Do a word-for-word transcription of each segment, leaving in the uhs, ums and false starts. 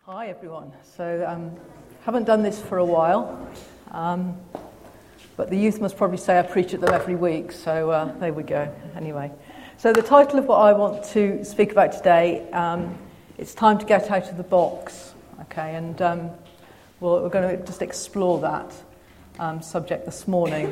Hi everyone. So um, haven't done this for a while, um, but the youth must probably say I preach at them every week, so uh, there we go. Anyway, so the title of what I want to speak about today, um, it's time to get out of the box, okay, and um, well, we're going to just explore that um, subject this morning.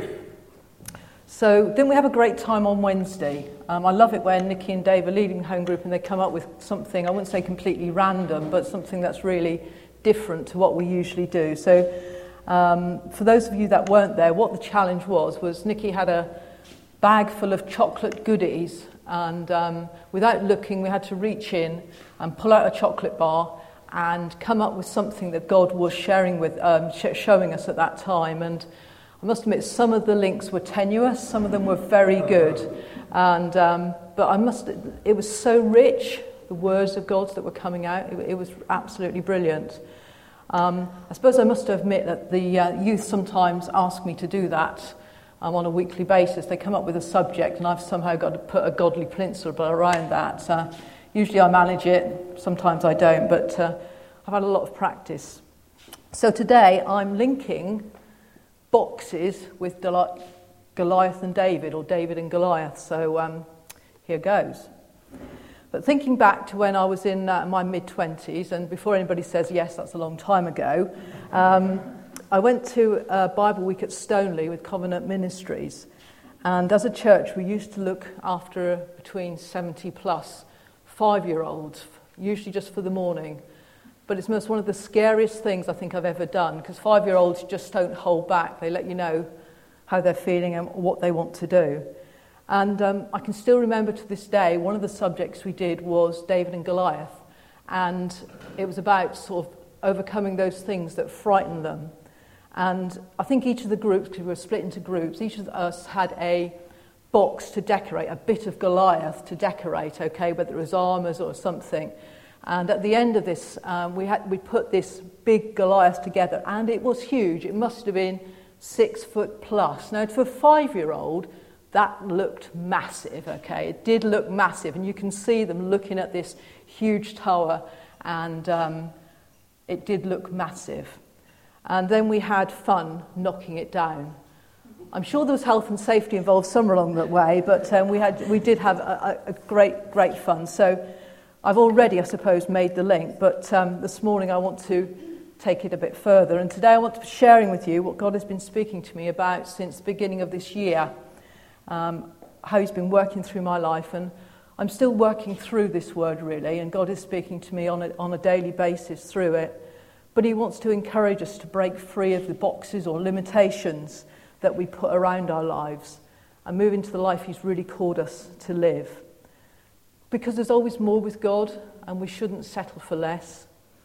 So didn't we have a great time on Wednesday? Um, I love it when Nikki and Dave are leading the home group and they come up with something, I wouldn't say completely random, but something that's really different to what we usually do. So um, for those of you that weren't there, what the challenge was, was Nikki had a bag full of chocolate goodies, and um, without looking, we had to reach in and pull out a chocolate bar and come up with something that God was sharing with, um, sh- showing us at that time. And I must admit, some of the links were tenuous, some of them were very good, and um, but I must. It was so rich, the words of God that were coming out. It, it was absolutely brilliant. Um, I suppose I must admit that the uh, youth sometimes ask me to do that um, on a weekly basis. They come up with a subject, and I've somehow got to put a godly principle around that. Uh, usually, I manage it. Sometimes I don't, but uh, I've had a lot of practice. So today, I'm linking boxes with Goliath and David, or David and Goliath. So um, here goes. But thinking back to when I was in uh, my mid-twenties, and before anybody says, yes, that's a long time ago, um, I went to a Bible week at Stoneleigh with Covenant Ministries. And as a church, we used to look after between seventy plus five-year-olds, usually just for the morning. But it's most one of the scariest things I think I've ever done, because five-year-olds just don't hold back. They let you know how they're feeling and what they want to do. And um, I can still remember to this day, one of the subjects we did was David and Goliath. And it was about sort of overcoming those things that frighten them. And I think each of the groups, because we were split into groups, each of us had a box to decorate, a bit of Goliath to decorate, okay, whether it was armours or something. And at the end of this, um, we had we put this big Goliath together, and it was huge. It must have been six foot plus. Now, for a five-year-old, that looked massive, okay? It did look massive, and you can see them looking at this huge tower, and um, it did look massive. And then we had fun knocking it down. I'm sure there was health and safety involved somewhere along that way, but um, we had we did have a, a great, great fun. So I've already, I suppose, made the link, but um, this morning I want to take it a bit further. And today I want to be sharing with you what God has been speaking to me about since the beginning of this year, um, how he's been working through my life. And I'm still working through this word, really, and God is speaking to me on a, on a daily basis through it. But he wants to encourage us to break free of the boxes or limitations that we put around our lives and move into the life he's really called us to live. Because there's always more with God, and we shouldn't settle for less.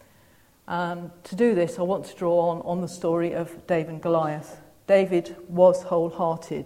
Um, to do this, I want to draw on, on the story of David and Goliath. David was wholehearted.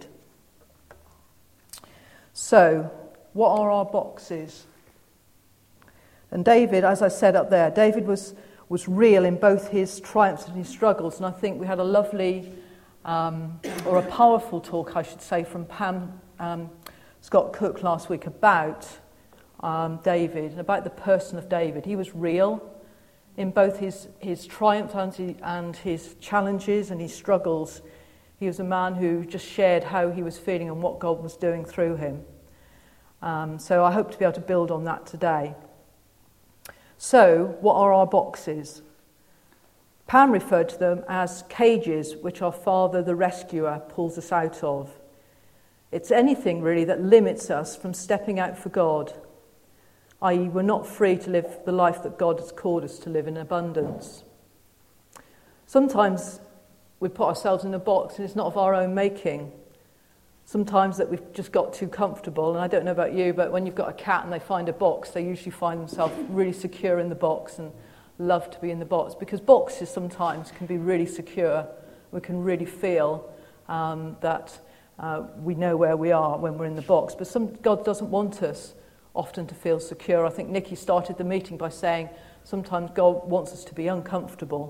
So, what are our boxes? And David, as I said up there, David was, was real in both his triumphs and his struggles. And I think we had a lovely, um, or a powerful talk, I should say, from Pam um, Scott Cook last week about Um, David, and about the person of David. He was real in both his, his triumphs and, he, and his challenges and his struggles. He was a man who just shared how he was feeling and what God was doing through him. Um, so I hope to be able to build on that today. So, what are our boxes? Pam referred to them as cages which our Father, the Rescuer, pulls us out of. It's anything really that limits us from stepping out for God, that is we're not free to live the life that God has called us to live in abundance. Sometimes we put ourselves in a box and it's not of our own making. Sometimes that we've just got too comfortable, and I don't know about you, but when you've got a cat and they find a box, they usually find themselves really secure in the box and love to be in the box, because boxes sometimes can be really secure. We can really feel um, that uh, we know where we are when we're in the box, but some, God doesn't want us often to feel secure. I think Nikki started the meeting by saying sometimes God wants us to be uncomfortable.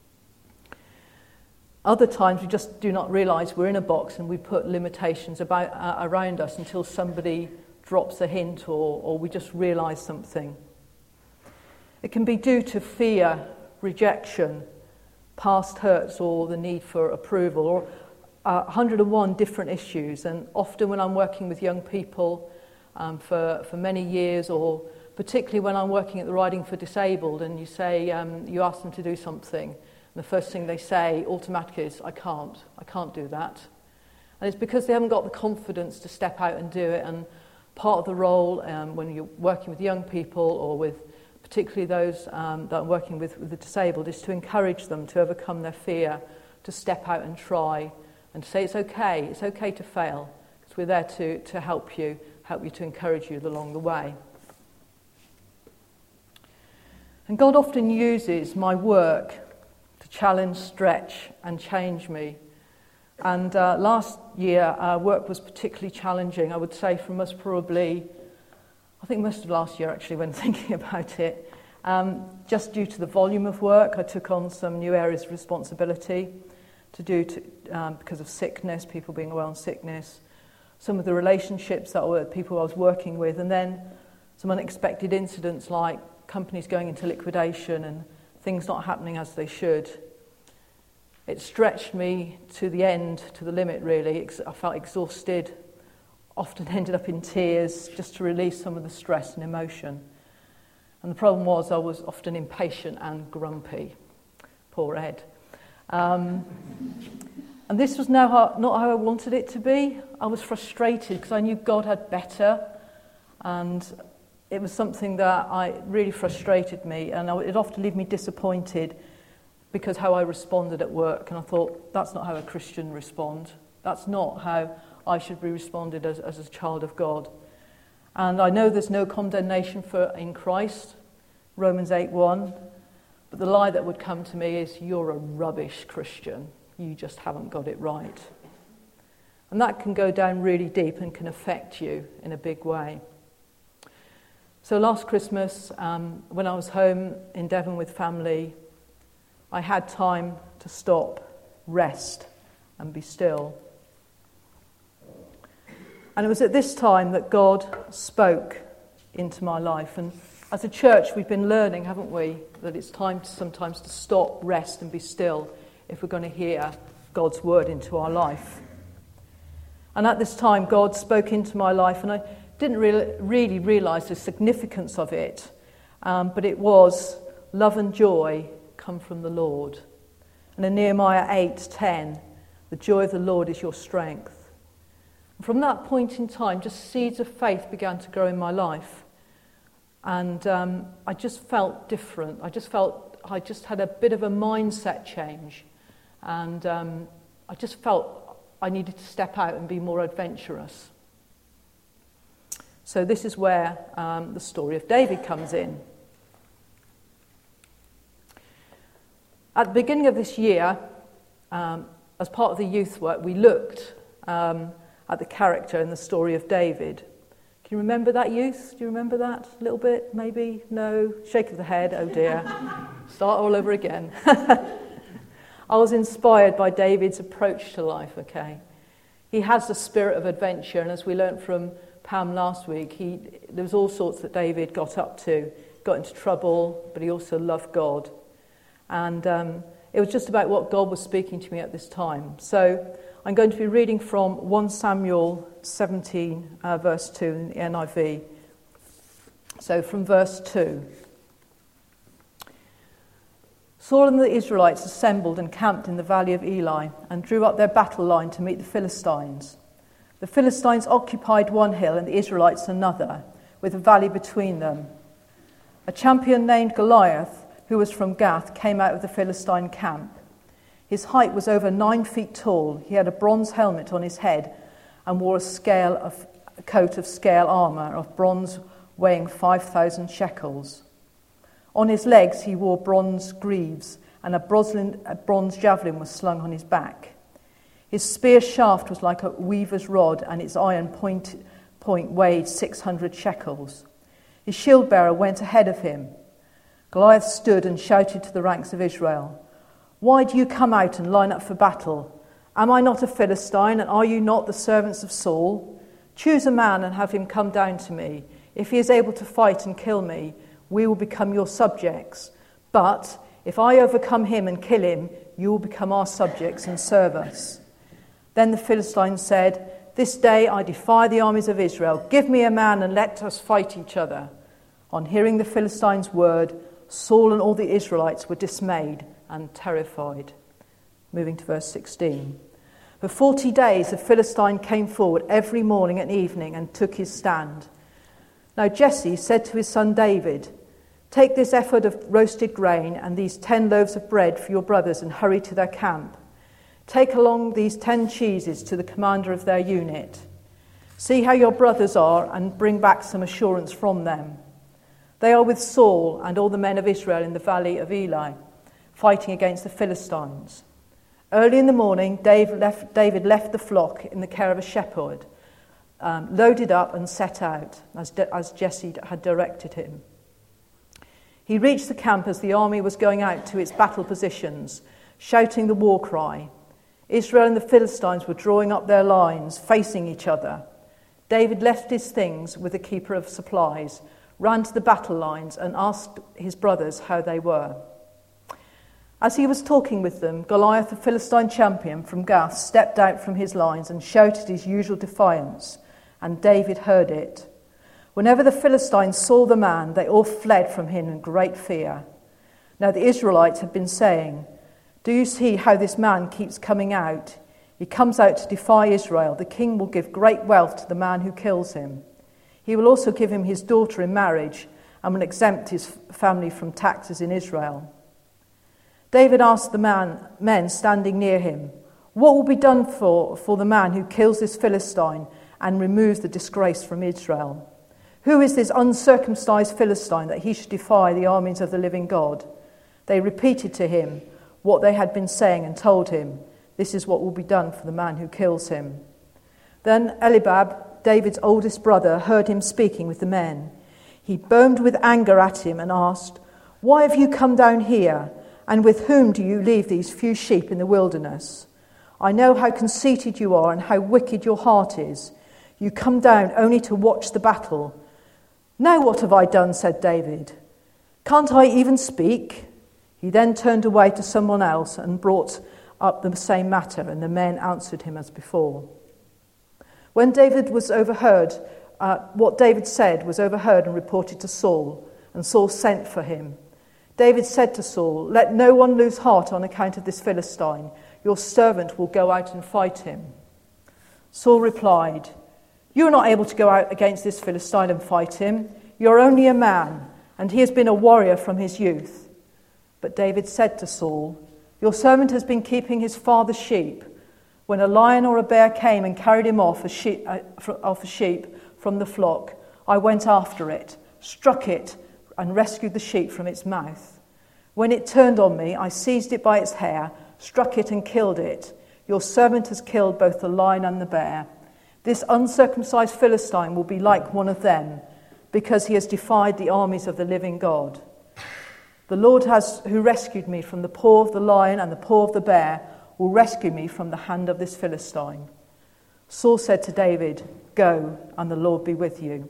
Other times we just do not realise we're in a box and we put limitations about uh, around us until somebody drops a hint or, or we just realise something. It can be due to fear rejection, past hurts, or the need for approval, or uh, one hundred and one different issues. And often when I'm working with young people um, for, for many years, or particularly when I'm working at the Riding for Disabled, and you say, um, you ask them to do something, and the first thing they say automatically is, I can't, I can't do that. And it's because they haven't got the confidence to step out and do it. And part of the role um, when you're working with young people, or with particularly those um, that I'm working with, with the disabled, is to encourage them to overcome their fear, to step out and try, and to say it's okay, it's okay to fail, because we're there to, to help you, help you to encourage you along the way. And God often uses my work to challenge, stretch, and change me. And uh, last year, uh, work was particularly challenging, I would say, for us probably, I think most of last year actually, when thinking about it, um, just due to the volume of work. I took on some new areas of responsibility to do to, um, because of sickness, people being away on sickness, some of the relationships that were people I was working with, and then some unexpected incidents like companies going into liquidation and things not happening as they should. It stretched me to the end, to the limit really. I felt exhausted, often ended up in tears just to release some of the stress and emotion. And the problem was I was often impatient and grumpy. Poor Ed. Um, and this was now how, not how I wanted it to be. I was frustrated because I knew God had better, and it was something that I really frustrated me, and I, it often left me disappointed because how I responded at work. And I thought, that's not how a Christian responds. That's not how I should be responded as, as a child of God. And I know there's no condemnation for in Christ, Romans eight one, but the lie that would come to me is, you're a rubbish Christian. You just haven't got it right. And that can go down really deep and can affect you in a big way. So last Christmas, um, when I was home in Devon with family, I had time to stop, rest, and be still. And it was at this time that God spoke into my life. And as a church, we've been learning, haven't we, that it's time to sometimes to stop, rest, and be still if we're going to hear God's word into our life. And at this time, God spoke into my life, and I didn't really, really realise the significance of it, um, but it was love and joy come from the Lord. And in Nehemiah eight ten, the joy of the Lord is your strength. And from that point in time, just seeds of faith began to grow in my life. And um, I just felt different. I just felt, I just had a bit of a mindset change. And um, I just felt I needed to step out and be more adventurous. So this is where um, the story of David comes in. At the beginning of this year, um, as part of the youth work, we looked um, at the character in the story of David. Can you remember that, youth? Do you remember that a little bit? Maybe? No? Shake of the head. Oh dear. Start all over again. I was inspired by David's approach to life, okay? He has the spirit of adventure, and as we learnt from Pam last week, he, there was all sorts that David got up to, got into trouble, but he also loved God. And um, it was just about what God was speaking to me at this time. So I'm going to be reading from First Samuel seventeen, uh, verse two in the N I V. So from verse two. Saul and the Israelites assembled and camped in the valley of Eli and drew up their battle line to meet the Philistines. The Philistines occupied one hill and the Israelites another, with a valley between them. A champion named Goliath, who was from Gath, came out of the Philistine camp. His height was over nine feet tall. He had a bronze helmet on his head and wore a scale of a coat of scale armour of bronze weighing five thousand shekels. On his legs he wore bronze greaves, and a bronze javelin was slung on his back. His spear shaft was like a weaver's rod, and its iron point, point weighed six hundred shekels. His shield bearer went ahead of him. Goliath stood and shouted to the ranks of Israel, "Why do you come out and line up for battle? Am I not a Philistine, and are you not the servants of Saul? Choose a man and have him come down to me. If he is able to fight and kill me, we will become your subjects. But If I overcome him and kill him, you will become our subjects and serve us." Then the Philistines said, "This day I defy the armies of Israel. Give me a man and let us fight each other." On hearing the Philistines' word, Saul and all the Israelites were dismayed and terrified. Moving to verse sixteen. For forty days the Philistine came forward every morning and evening and took his stand. Now Jesse said to his son David, "Take this ephod of roasted grain and these ten loaves of bread for your brothers and hurry to their camp. Take along these ten cheeses to the commander of their unit. See how your brothers are and bring back some assurance from them. They are with Saul and all the men of Israel in the valley of Elah, fighting against the Philistines." Early in the morning, David left, David left the flock in the care of a shepherd, um, loaded up and set out, as, De- as Jesse had directed him. He reached the camp as the army was going out to its battle positions, shouting the war cry. Israel and the Philistines were drawing up their lines, facing each other. David left his things with the keeper of supplies, ran to the battle lines and asked his brothers how they were. As he was talking with them, Goliath, the Philistine champion from Gath, stepped out from his lines and shouted his usual defiance, and David heard it. Whenever the Philistines saw the man, they all fled from him in great fear. Now the Israelites had been saying, "Do you see how this man keeps coming out? He comes out to defy Israel. The king will give great wealth to the man who kills him. He will also give him his daughter in marriage and will exempt his family from taxes in Israel." David asked the man, men standing near him, "What will be done for, for the man who kills this Philistine and removes the disgrace from Israel? Who is this uncircumcised Philistine that he should defy the armies of the living God?" They repeated to him what they had been saying and told him, "This is what will be done for the man who kills him." Then Eliab, David's oldest brother, heard him speaking with the men. He burned with anger at him and asked, "Why have you come down here? And with whom do you leave these few sheep in the wilderness? I know how conceited you are and how wicked your heart is. You come down only to watch the battle." "Now what have I done?" said David. "Can't I even speak?" He then turned away to someone else and brought up the same matter, and the men answered him as before. When David was overheard, uh, what David said was overheard and reported to Saul, and Saul sent for him. David said to Saul, "Let no one lose heart on account of this Philistine. Your servant will go out and fight him." Saul replied, "You are not able to go out against this Philistine and fight him. You are only a man, and he has been a warrior from his youth." But David said to Saul, "Your servant has been keeping his father's sheep. When a lion or a bear came and carried him off a sheep, uh, off a sheep from the flock, I went after it, struck it, and rescued the sheep from its mouth. When it turned on me, I seized it by its hair, struck it and killed it. Your servant has killed both the lion and the bear. This uncircumcised Philistine will be like one of them, because he has defied the armies of the living God. The Lord has, who rescued me from the paw of the lion and the paw of the bear, will rescue me from the hand of this Philistine." Saul said to David, "Go, and the Lord be with you."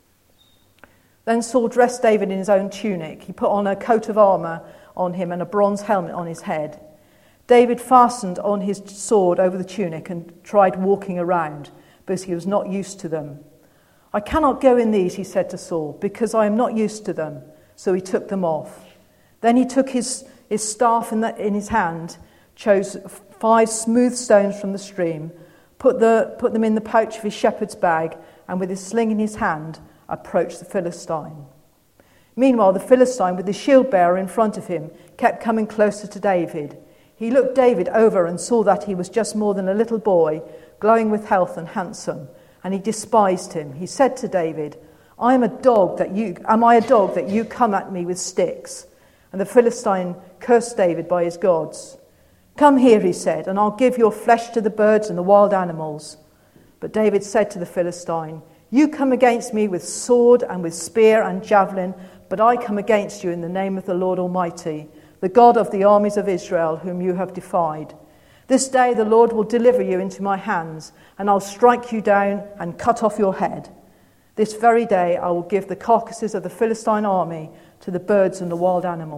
Then Saul dressed David in his own tunic. He put on a coat of armour on him and a bronze helmet on his head. David fastened on his sword over the tunic and tried walking around, because he was not used to them. "I cannot go in these," he said to Saul, "because I am not used to them." So he took them off. Then he took his, his staff in, the, in his hand, chose five smooth stones from the stream, put, the, put them in the pouch of his shepherd's bag, and with his sling in his hand, approached the Philistine. Meanwhile, the Philistine, with the shield bearer in front of him, kept coming closer to David. He looked David over and saw that he was just more than a little boy, glowing with health and handsome, and he despised him. He said to David, I am a dog that you, am I a dog that you come at me with sticks? And the Philistine cursed David by his gods. Come here, he said, and I'll give your flesh to the birds and the wild animals. But David said to the Philistine, You come against me with sword and with spear and javelin, but I come against you in the name of the Lord Almighty, the God of the armies of Israel, whom you have defied. This day the Lord will deliver you into my hands, and I'll strike you down and cut off your head. This very day I will give the carcasses of the Philistine army to the birds and the wild animals,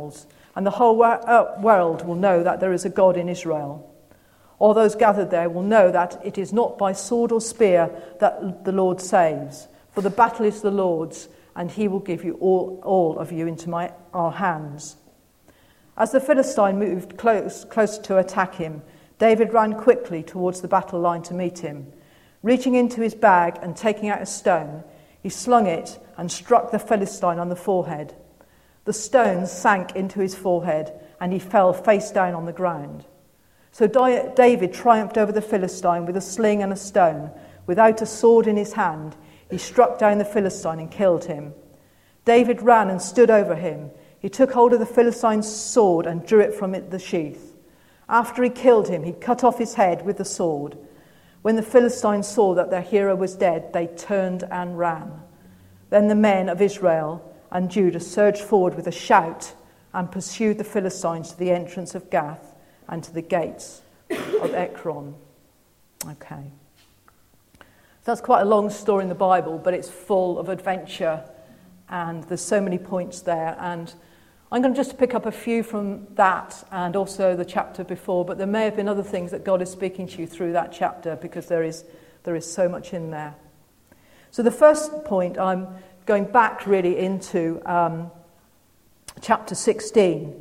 and the whole world will know that there is a God in Israel. All those gathered there will know that it is not by sword or spear that the Lord saves, for the battle is the Lord's, and he will give you all, all of you into my our hands. As the Philistine moved close, closer to attack him, David ran quickly towards the battle line to meet him. Reaching into his bag and taking out a stone, he slung it and struck the Philistine on the forehead. The stone sank into his forehead, and he fell face down on the ground. So David triumphed over the Philistine with a sling and a stone. Without a sword in his hand, he struck down the Philistine and killed him. David ran and stood over him. He took hold of the Philistine's sword and drew it from it the sheath. After he killed him, he cut off his head with the sword. When the Philistines saw that their hero was dead, they turned and ran. Then the men of Israel and Judah surged forward with a shout and pursued the Philistines to the entrance of Gath and to the gates of Ekron. Okay. So that's quite a long story in the Bible, but it's full of adventure, and there's so many points there. And I'm going to just pick up a few from that and also the chapter before, but there may have been other things that God is speaking to you through that chapter, because there is there is so much in there. So the first point, I'm going back really into um, chapter sixteen.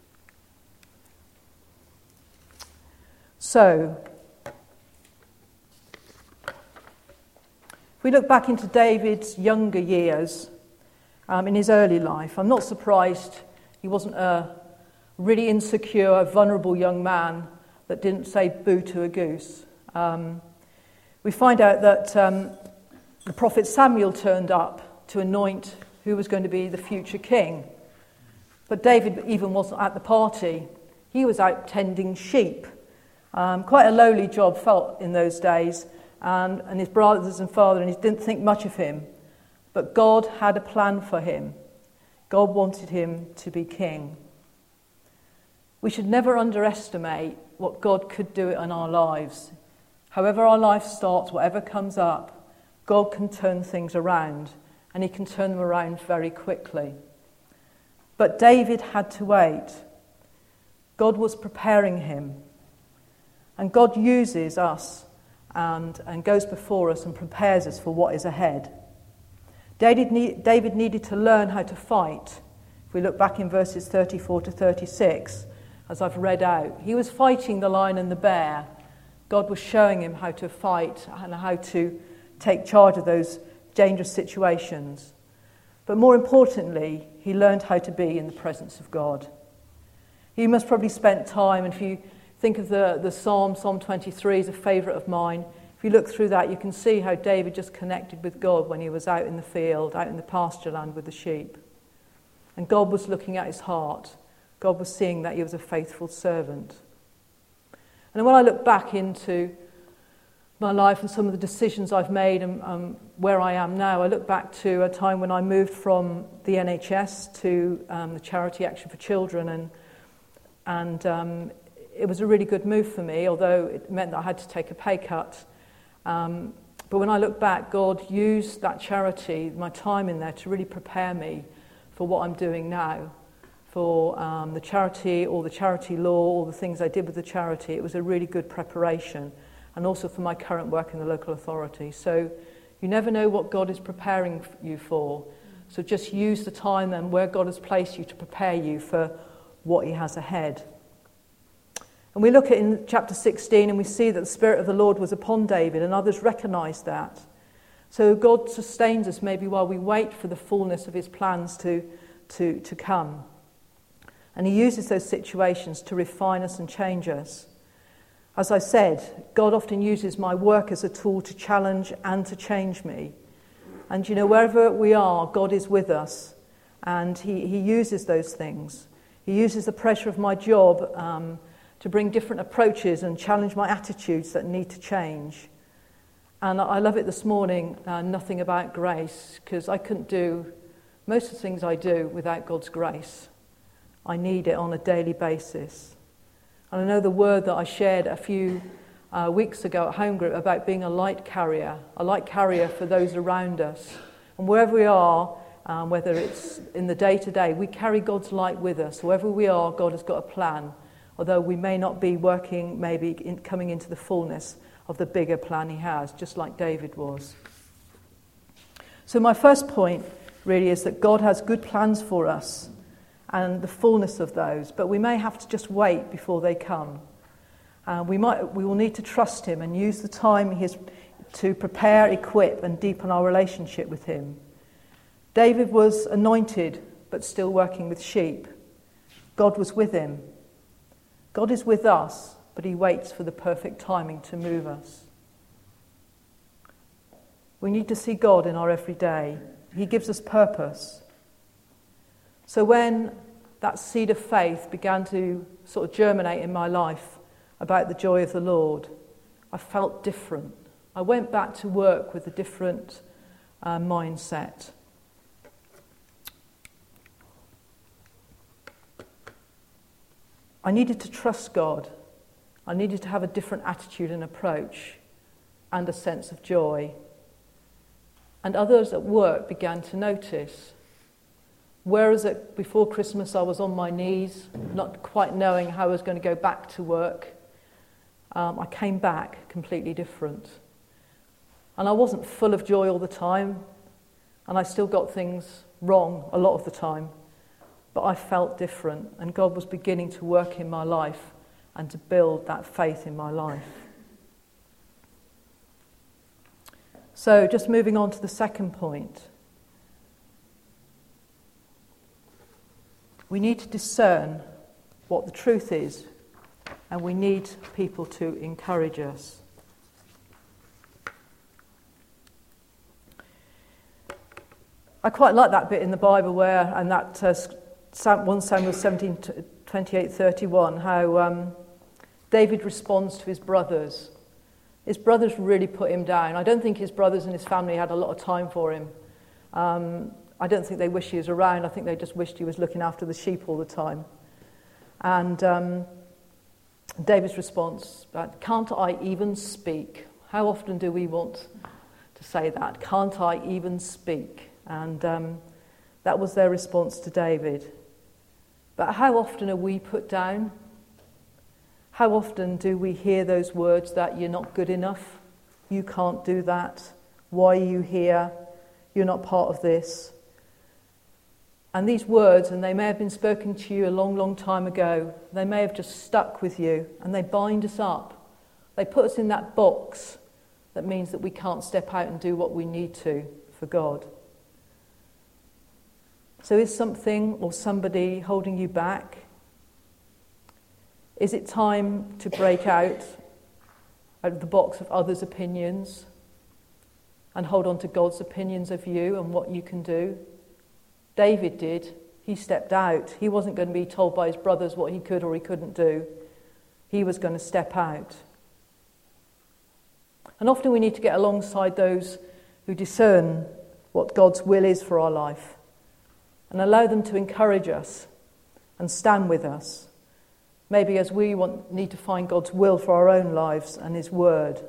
So, if we look back into David's younger years, um, in his early life, I'm not surprised he wasn't a really insecure, vulnerable young man that didn't say boo to a goose. Um, we find out that um, the prophet Samuel turned up to anoint who was going to be the future king. But David even wasn't at the party. He was out tending sheep. Um, quite a lowly job felt in those days, and, and his brothers and father and he didn't think much of him. But God had a plan for him. God wanted him to be king. We should never underestimate what God could do in our lives. However our life starts, whatever comes up, God can turn things around, and he can turn them around very quickly. But David had to wait. God was preparing him. And God uses us and, and goes before us and prepares us for what is ahead. David, need, David needed to learn how to fight. If we look back in verses thirty-four to thirty-six, as I've read out, he was fighting the lion and the bear. God was showing him how to fight and how to take charge of those dangerous situations. But more importantly, he learned how to be in the presence of God. He must probably spent time, and if you think of the, the Psalm, Psalm twenty-three is a favourite of mine. If you look through that, you can see how David just connected with God when he was out in the field, out in the pasture land with the sheep. And God was looking at his heart. God was seeing that he was a faithful servant. And when I look back into my life and some of the decisions I've made and um, where I am now, I look back to a time when I moved from the N H S to um, the Charity Action for Children, and and um, it was a really good move for me, although it meant that I had to take a pay cut. Um, but when I look back, God used that charity, my time in there, to really prepare me for what I'm doing now, for um, the charity, or the charity law, all the things I did with the charity. It was a really good preparation, and also for my current work in the local authority. So you never know what God is preparing you for. So just use the time and where God has placed you to prepare you for what he has ahead. And we look at in chapter sixteen and we see that the Spirit of the Lord was upon David, and others recognised that. So God sustains us maybe while we wait for the fullness of his plans to, to, to come. And he uses those situations to refine us and change us. As I said, God often uses my work as a tool to challenge and to change me. And you know, wherever we are, God is with us, and he, he uses those things. He uses the pressure of my job um, to bring different approaches and challenge my attitudes that need to change. And I love it this morning, uh, nothing about grace, because I couldn't do most of the things I do without God's grace. I need it on a daily basis. And I know the word that I shared a few uh, weeks ago at home group about being a light carrier, a light carrier for those around us. And wherever we are, um, whether it's in the day-to-day. We carry God's light with us. Wherever we are, God has got a plan, although we may not be working, maybe in, coming into the fullness of the bigger plan he has, just like David was. So my first point really is that God has good plans for us and the fullness of those, but we may have to just wait before they come. Uh, we might, we will need to trust him and use the time he has to prepare, equip, and deepen our relationship with him. David was anointed, but still working with sheep. God was with him. God is with us, but he waits for the perfect timing to move us. We need to see God in our everyday. He gives us purpose. So when that seed of faith began to sort of germinate in my life about the joy of the Lord, I felt different. I went back to work with a different uh, mindset. I needed to trust God. I needed to have a different attitude and approach and a sense of joy. And others at work began to notice. Whereas at, before Christmas I was on my knees, not quite knowing how I was going to go back to work, um, I came back completely different. And I wasn't full of joy all the time, and I still got things wrong a lot of the time, but I felt different, and God was beginning to work in my life and to build that faith in my life. So just moving on to the second point. We need to discern what the truth is, and we need people to encourage us. I quite like that bit in the Bible where, and that uh, First Samuel seventeen, twenty-eight, thirty-one, how um, David responds to his brothers. His brothers really put him down. I don't think his brothers and his family had a lot of time for him. Um, I don't think they wished he was around. I think they just wished he was looking after the sheep all the time. And um, David's response, can't I even speak? How often do we want to say that? Can't I even speak? And um, that was their response to David. But how often are we put down? How often do we hear those words that you're not good enough? You can't do that. Why are you here? You're not part of this. And these words, and they may have been spoken to you a long, long time ago, they may have just stuck with you, and they bind us up. They put us in that box that means that we can't step out and do what we need to for God. So is something or somebody holding you back? Is it time to break out out of the box of others' opinions and hold on to God's opinions of you and what you can do? David did. He stepped out. He wasn't going to be told by his brothers what he could or he couldn't do. He was going to step out. And often we need to get alongside those who discern what God's will is for our life and allow them to encourage us and stand with us. Maybe as we want, need to find God's will for our own lives and his word.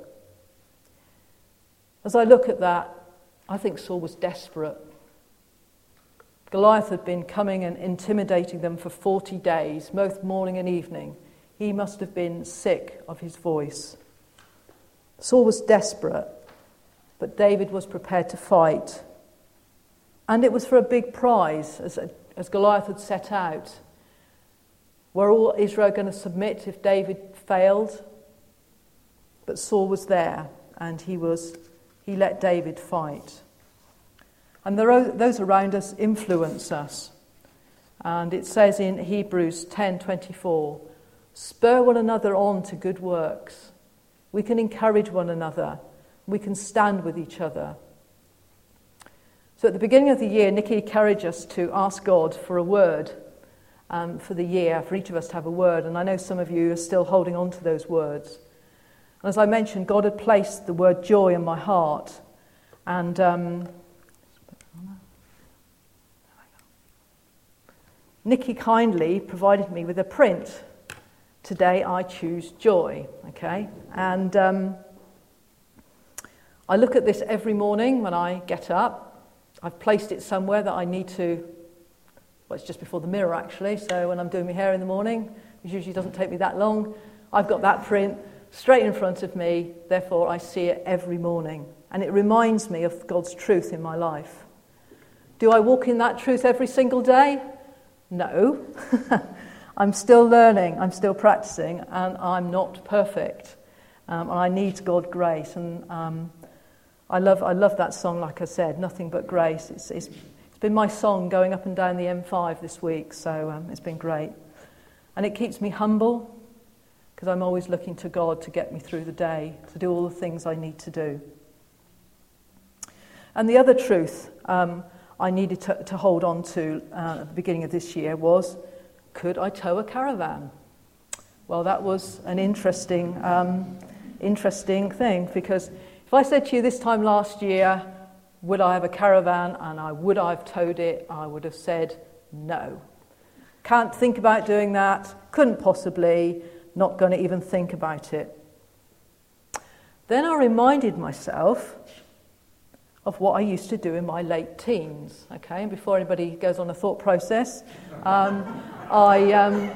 As I look at that, I think Saul was desperate. Goliath had been coming and intimidating them for forty days, both morning and evening. He must have been sick of his voice. Saul was desperate, but David was prepared to fight. And it was for a big prize, as, as Goliath had set out. Were all Israel going to submit if David failed? But Saul was there, and he was he let David fight. And there are, those around us influence us. And it says in Hebrews ten twenty-four, spur one another on to good works. We can encourage one another. We can stand with each other. So at the beginning of the year, Nikki encouraged us to ask God for a word um, for the year, for each of us to have a word. And I know some of you are still holding on to those words. And as I mentioned, God had placed the word joy in my heart. And um, Nikki kindly provided me with a print. Today I choose joy, okay? And um, I look at this every morning when I get up, I've placed it somewhere that I need to, well, it's just before the mirror actually, so when I'm doing my hair in the morning, which usually doesn't take me that long, I've got that print straight in front of me, therefore I see it every morning. And it reminds me of God's truth in my life. Do I walk in that truth every single day? No. I'm still learning, I'm still practicing, and I'm not perfect. Um, and I need God's grace. And um, I love I love that song, like I said, Nothing But Grace. It's, it's, it's been my song going up and down the M five this week, so um, it's been great. And it keeps me humble, because I'm always looking to God to get me through the day, to do all the things I need to do. And the other truth um, I needed to, to hold on to uh, at the beginning of this year was, could I tow a caravan? Well, that was an interesting, um, interesting thing, because if I said to you this time last year, would I have a caravan, and I would I have towed it, I would have said no. Can't think about doing that, couldn't possibly, not going to even think about it. Then I reminded myself of what I used to do in my late teens, okay? And before anybody goes on a thought process, um, I, um,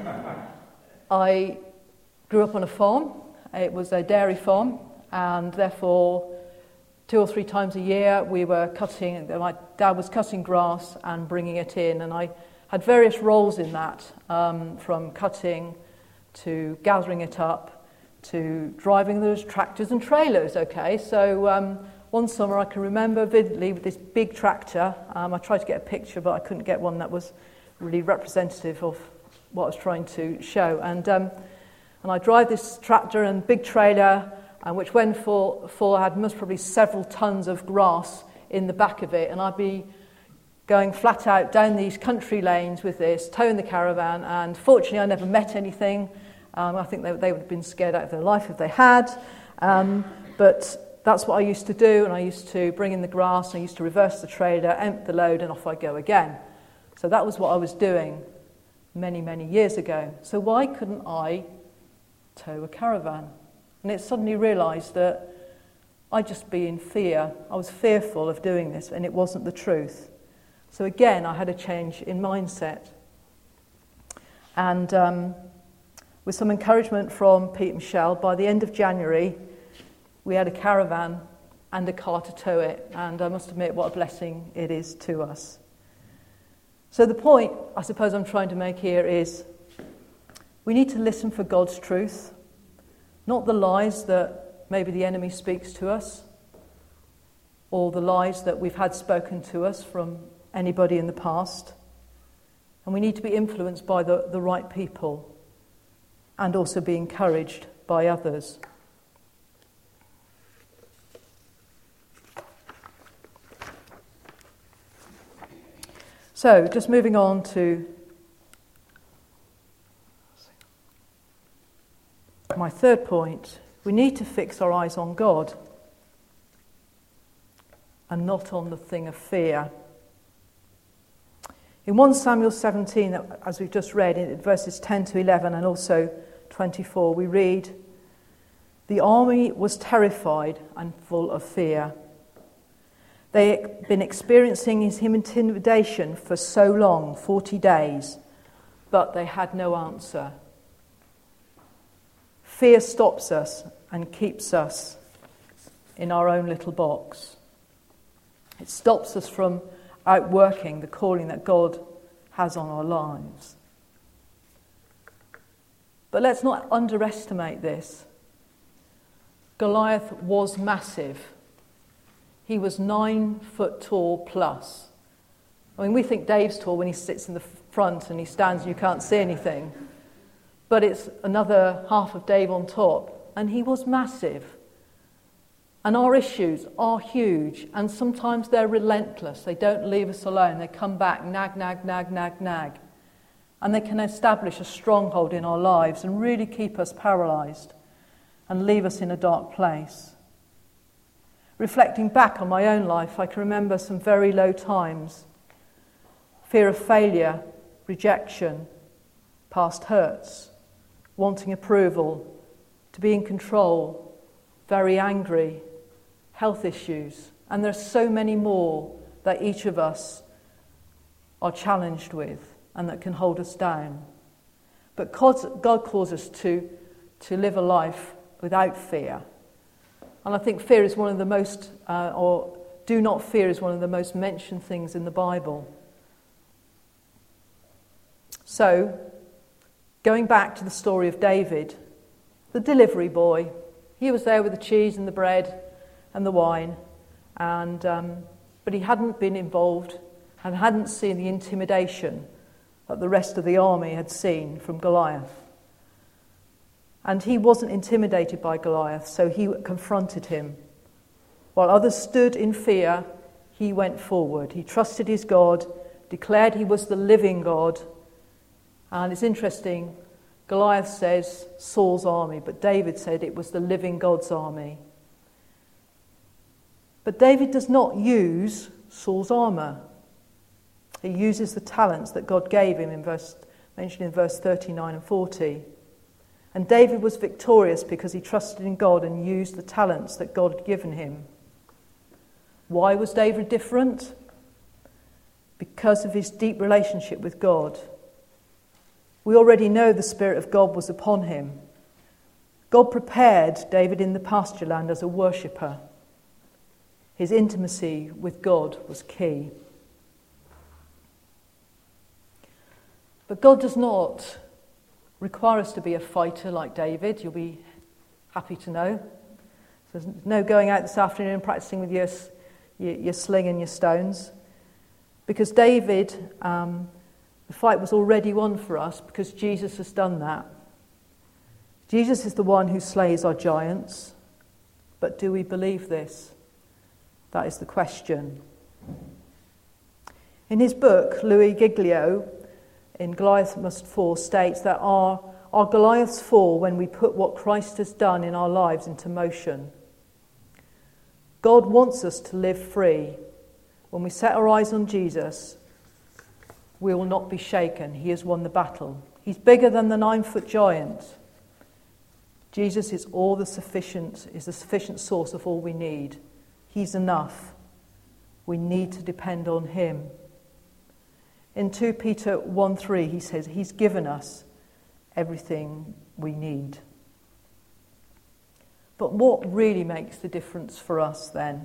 I grew up on a farm. It was a dairy farm, and therefore two or three times a year we were cutting, my dad was cutting grass and bringing it in, and I had various roles in that, um, from cutting to gathering it up to driving those tractors and trailers, okay? So um, one summer I can remember vividly with this big tractor. Um, I tried to get a picture, but I couldn't get one that was really representative of what I was trying to show. And um, and I drive this tractor and big trailer, uh, which when full, full had most probably several tons of grass in the back of it. And I'd be going flat out down these country lanes with this, towing the caravan. And fortunately, I never met anything. Um, I think they, they would have been scared out of their life if they had. Um, but that's what I used to do, and I used to bring in the grass, and I used to reverse the trailer, empty the load, and off I go again. So that was what I was doing many, many years ago. So why couldn't I tow a caravan? And it suddenly realised that I'd just be in fear. I was fearful of doing this, and it wasn't the truth. So again, I had a change in mindset. And um, with some encouragement from Pete and Michelle, by the end of January, we had a caravan and a car to tow it, and I must admit what a blessing it is to us. So the point I suppose I'm trying to make here is we need to listen for God's truth, not the lies that maybe the enemy speaks to us, or the lies that we've had spoken to us from anybody in the past. And we need to be influenced by the, the right people, and also be encouraged by others. So, just moving on to my third point, we need to fix our eyes on God and not on the thing of fear. In First Samuel seventeen, as we've just read, in verses ten to eleven and also twenty-four, we read, "The army was terrified and full of fear. They had been experiencing his intimidation for so long, forty days, but they had no answer." Fear stops us and keeps us in our own little box. It stops us from outworking the calling that God has on our lives. But let's not underestimate this. Goliath was massive. He was nine foot tall plus. I mean, we think Dave's tall when he sits in the front and he stands and you can't see anything. But it's another half of Dave on top. And he was massive. And our issues are huge. And sometimes they're relentless. They don't leave us alone. They come back, nag, nag, nag, nag, nag. And they can establish a stronghold in our lives and really keep us paralysed and leave us in a dark place. Reflecting back on my own life, I can remember some very low times. Fear of failure, rejection, past hurts, wanting approval, to be in control, very angry, health issues. And there's so many more that each of us are challenged with and that can hold us down. But God, God calls us to, to live a life without fear. And I think fear is one of the most, uh, or do not fear is one of the most mentioned things in the Bible. So, going back to the story of David, the delivery boy, he was there with the cheese and the bread and the wine, and um, but he hadn't been involved and hadn't seen the intimidation that the rest of the army had seen from Goliath. And he wasn't intimidated by Goliath, so he confronted him. While others stood in fear, he went forward. He trusted his God, declared he was the living God. And it's interesting, Goliath says Saul's army, but David said it was the living God's army. But David does not use Saul's armour. He uses the talents that God gave him, in verse, mentioned in verse thirty-nine and forty. And David was victorious because he trusted in God and used the talents that God had given him. Why was David different? Because of his deep relationship with God. We already know the Spirit of God was upon him. God prepared David in the pasture land as a worshipper. His intimacy with God was key. But God does not require us to be a fighter like David. You'll be happy to know. There's no going out this afternoon and practicing with your, your, your sling and your stones. Because David, um, the fight was already won for us because Jesus has done that. Jesus is the one who slays our giants. But do we believe this? That is the question. In his book, Louis Giglio, in Goliath Must Fall, states that our, our Goliaths fall when we put what Christ has done in our lives into motion. God wants us to live free. When we set our eyes on Jesus, we will not be shaken. He has won the battle. He's bigger than the nine-foot giant. Jesus is all the sufficient, is the sufficient source of all we need. He's enough. We need to depend on him. In Second Peter one three, he says, he's given us everything we need. But what really makes the difference for us then?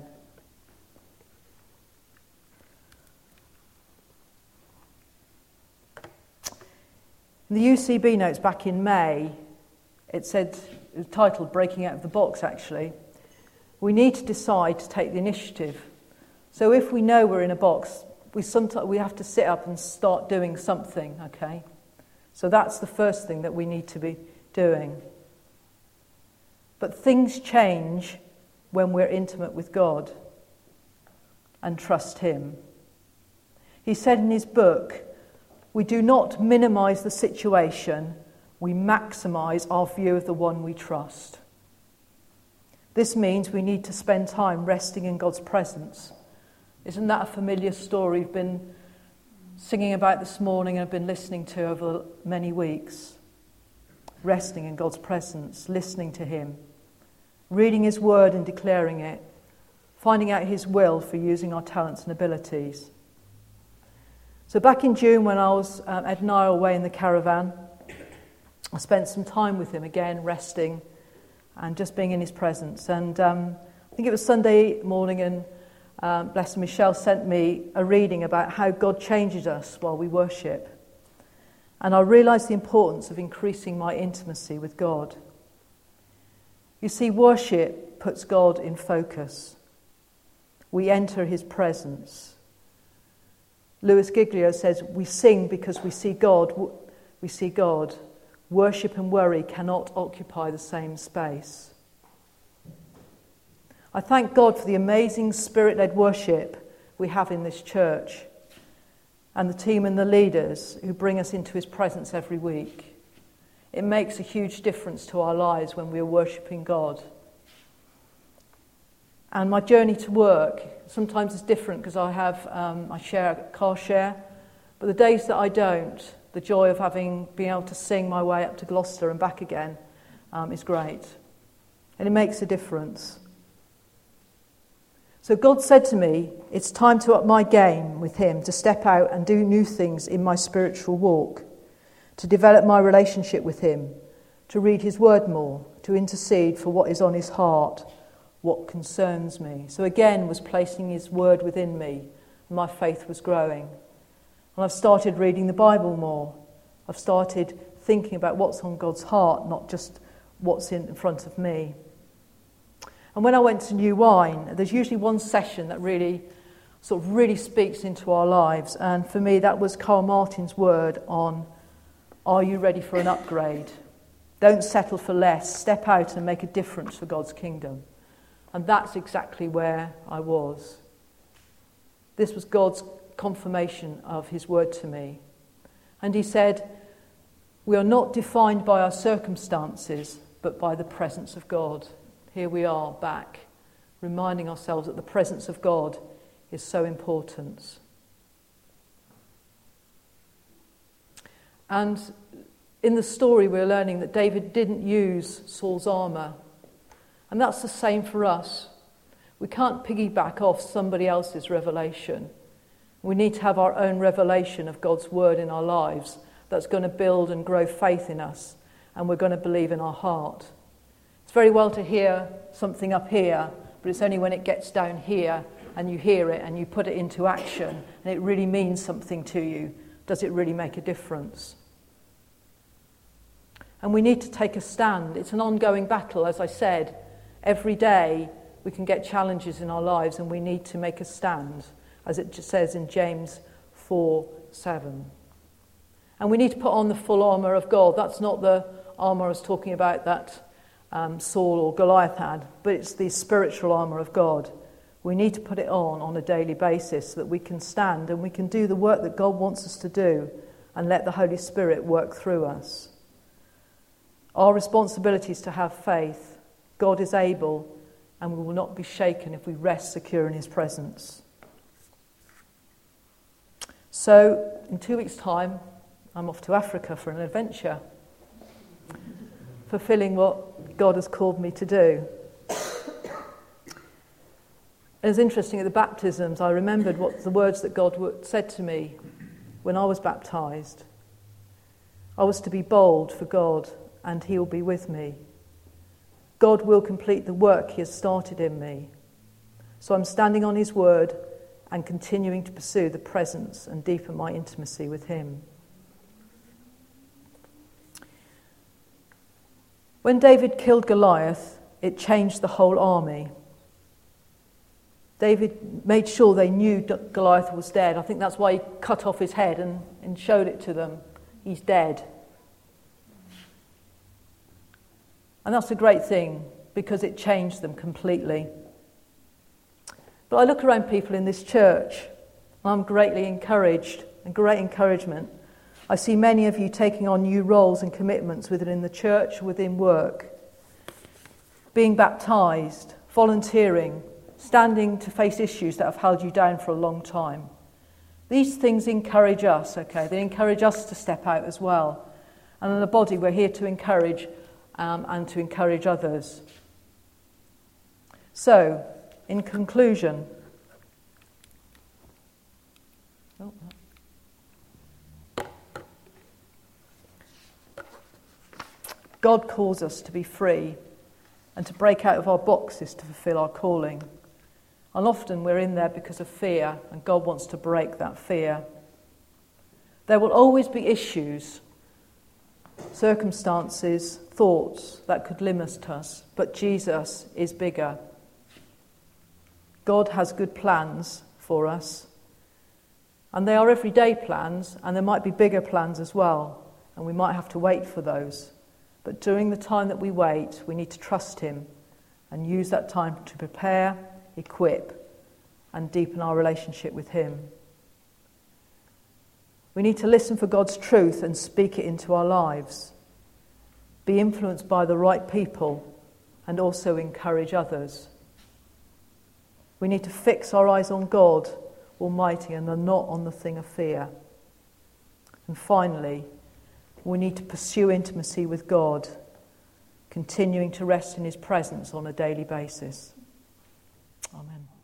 In the U C B notes back in May, it said, it was titled Breaking Out of the Box actually, we need to decide to take the initiative. So if we know we're in a box, we sometimes we have to sit up and start doing something, okay? So that's the first thing that we need to be doing. But things change when we're intimate with God and trust him. He said in his book, we do not minimize the situation, we maximize our view of the one we trust. This means we need to spend time resting in God's presence. Isn't that a familiar story we've been singing about this morning and have been listening to over many weeks? Resting in God's presence, listening to him, reading his word and declaring it, finding out his will for using our talents and abilities. So back in June when I was um, Ed and I were away in the caravan, I spent some time with him again, resting and just being in his presence. And um, I think it was Sunday morning, and um, bless him, Michelle sent me a reading about how God changes us while we worship. And I realised the importance of increasing my intimacy with God. You see, worship puts God in focus. We enter his presence. Louis Giglio says, we sing because we see God. We see God. Worship and worry cannot occupy the same space. I thank God for the amazing spirit-led worship we have in this church and the team and the leaders who bring us into his presence every week. It makes a huge difference to our lives when we are worshipping God. And my journey to work sometimes is different because I have um, I share a car share, but the days that I don't, the joy of having being able to sing my way up to Gloucester and back again um, is great, and it makes a difference. So God said to me, it's time to up my game with him, to step out and do new things in my spiritual walk, to develop my relationship with him, to read his word more, to intercede for what is on his heart, what concerns me. So again was placing his word within me, and my faith was growing. And I've started reading the Bible more. I've started thinking about what's on God's heart, not just what's in front of me. And when I went to New Wine, there's usually one session that really sort of really speaks into our lives. And for me, that was Carl Martin's word on, are you ready for an upgrade? Don't settle for less. Step out and make a difference for God's kingdom. And that's exactly where I was. This was God's confirmation of his word to me. And he said, we are not defined by our circumstances, but by the presence of God. Here we are back, reminding ourselves that the presence of God is so important. And in the story, we're learning that David didn't use Saul's armour. And that's the same for us. We can't piggyback off somebody else's revelation. We need to have our own revelation of God's word in our lives that's going to build and grow faith in us, and we're going to believe in our heart. It's very well to hear something up here, but it's only when it gets down here and you hear it and you put it into action and it really means something to you. Does it really make a difference? And we need to take a stand. It's an ongoing battle, as I said. Every day we can get challenges in our lives and we need to make a stand, as it just says in James four seven. And we need to put on the full armour of God. That's not the armour I was talking about that um, Saul or Goliath had, but it's the spiritual armour of God. We need to put it on on a daily basis so that we can stand and we can do the work that God wants us to do and let the Holy Spirit work through us. Our responsibility is to have faith. God is able, and we will not be shaken if we rest secure in his presence. So, in two weeks' time, I'm off to Africa for an adventure, fulfilling what God has called me to do. It was interesting at the baptisms, I remembered what the words that God said to me when I was baptised. I was to be bold for God, and he will be with me. God will complete the work he has started in me. So I'm standing on his word and continuing to pursue the presence and deepen my intimacy with him. When David killed Goliath, it changed the whole army. David made sure they knew that Goliath was dead. I think that's why he cut off his head and, and showed it to them. He's dead. And that's a great thing because it changed them completely. But I look around people in this church and I'm greatly encouraged, and great encouragement. I see many of you taking on new roles and commitments within the church, within work, being baptised, volunteering, standing to face issues that have held you down for a long time. These things encourage us, okay? They encourage us to step out as well. And in the body, we're here to encourage um, and to encourage others. So, in conclusion, oh, God calls us to be free and to break out of our boxes to fulfill our calling. And often we're in there because of fear, and God wants to break that fear. There will always be issues, circumstances, thoughts that could limit us, but Jesus is bigger. God has good plans for us, and they are everyday plans, and there might be bigger plans as well, and we might have to wait for those. But during the time that we wait, we need to trust him and use that time to prepare, equip, and deepen our relationship with him. We need to listen for God's truth and speak it into our lives. Be influenced by the right people and also encourage others. We need to fix our eyes on God Almighty and not on the thing of fear. And finally, we need to pursue intimacy with God, continuing to rest in his presence on a daily basis. Amen.